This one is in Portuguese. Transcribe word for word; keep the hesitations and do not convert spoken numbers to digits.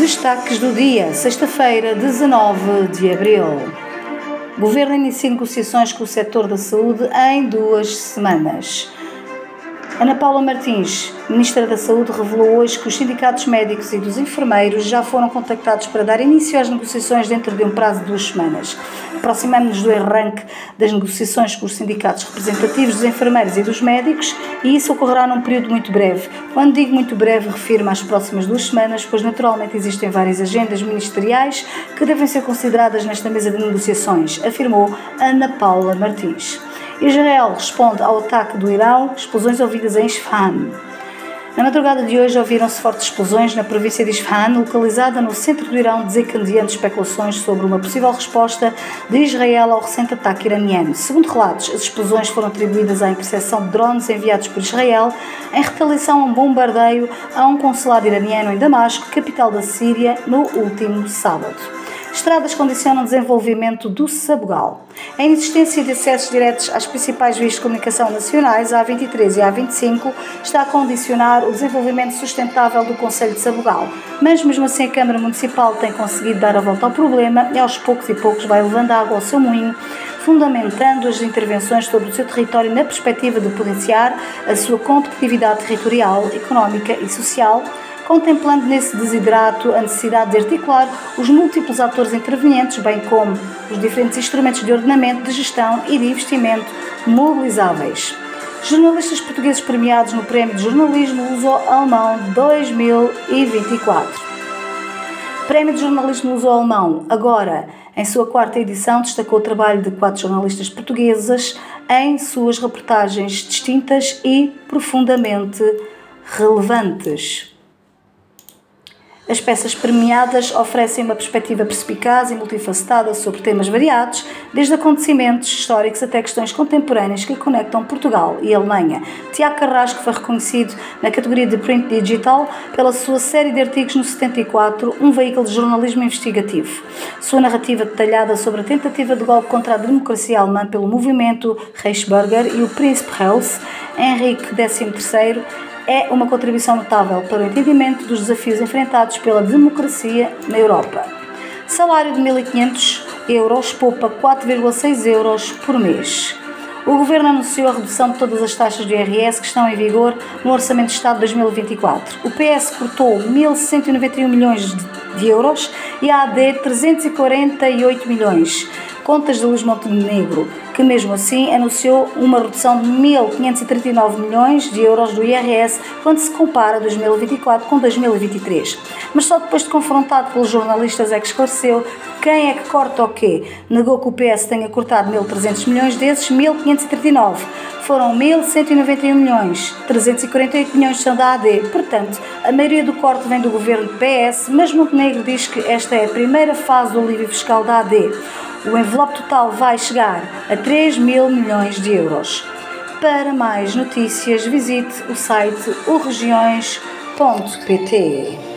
Destaques do dia, sexta-feira, dezanove de abril. Governo inicia negociações com o setor da saúde em duas semanas. Ana Paula Martins, Ministra da Saúde, revelou hoje que os sindicatos médicos e dos enfermeiros já foram contactados para dar início às negociações dentro de um prazo de duas semanas. Aproximamos-nos do arranque das negociações com os sindicatos representativos dos enfermeiros e dos médicos e isso ocorrerá num período muito breve. Quando digo muito breve, refiro-me às próximas duas semanas, pois naturalmente existem várias agendas ministeriais que devem ser consideradas nesta mesa de negociações, afirmou Ana Paula Martins. Israel responde ao ataque do Irão, explosões ouvidas em Isfahan. Na madrugada de hoje ouviram-se fortes explosões na província de Isfahan, localizada no centro do Irão, desencadeando especulações sobre uma possível resposta de Israel ao recente ataque iraniano. Segundo relatos, as explosões foram atribuídas à interseção de drones enviados por Israel em retaliação a um bombardeio a um consulado iraniano em Damasco, capital da Síria, no último sábado. Estradas condicionam o desenvolvimento do Sabugal. A inexistência de acessos diretos às principais vias de comunicação nacionais, a A vinte e três e a A vinte e cinco, está a condicionar o desenvolvimento sustentável do concelho de Sabugal. Mas, mesmo assim, a Câmara Municipal tem conseguido dar a volta ao problema e, aos poucos e poucos, vai levando água ao seu moinho, fundamentando as intervenções sobre o seu território na perspectiva de potenciar a sua competitividade territorial, económica e social, contemplando nesse desidrato a necessidade de articular os múltiplos atores intervenientes, bem como os diferentes instrumentos de ordenamento, de gestão e de investimento mobilizáveis. Jornalistas portugueses premiados no Prémio de Jornalismo Luso-Alemão dois mil e vinte e quatro. Prémio de Jornalismo Luso-Alemão, agora em sua quarta edição, destacou o trabalho de quatro jornalistas portuguesas em suas reportagens distintas e profundamente relevantes. As peças premiadas oferecem uma perspectiva perspicaz e multifacetada sobre temas variados, desde acontecimentos históricos até questões contemporâneas que conectam Portugal e Alemanha. Tiago Carrasco foi reconhecido na categoria de Print Digital pela sua série de artigos no setenta e quatro, um veículo de jornalismo investigativo. Sua narrativa detalhada sobre a tentativa de golpe contra a democracia alemã pelo movimento Reichsbürger e o príncipe Hels, Henrique décimo terceiro, é uma contribuição notável para o entendimento dos desafios enfrentados pela democracia na Europa. Salário de mil e quinhentos euros poupa quatro vírgula seis euros por mês. O Governo anunciou a redução de todas as taxas do I R S que estão em vigor no Orçamento de Estado de dois mil e vinte e quatro. O P S cortou mil cento e noventa e um milhões de euros e a A D trezentos e quarenta e oito milhões. Contas de Luís Montenegro, que mesmo assim anunciou uma redução de mil quinhentos e trinta e nove milhões de euros do I R S quando se compara dois mil e vinte e quatro com dois mil e vinte e três. Mas só depois de confrontado pelos jornalistas é que esclareceu quem é que corta o quê. Negou que o P S tenha cortado mil e trezentos milhões desses, mil quinhentos e trinta e nove. Foram mil cento e noventa e um milhões, trezentos e quarenta e oito milhões são da A D. Portanto, a maioria do corte vem do governo P S, mas Montenegro diz que esta é a primeira fase do alívio fiscal da A D. O envelope total vai chegar a três mil milhões de euros. Para mais notícias, visite o site o regiões ponto pt.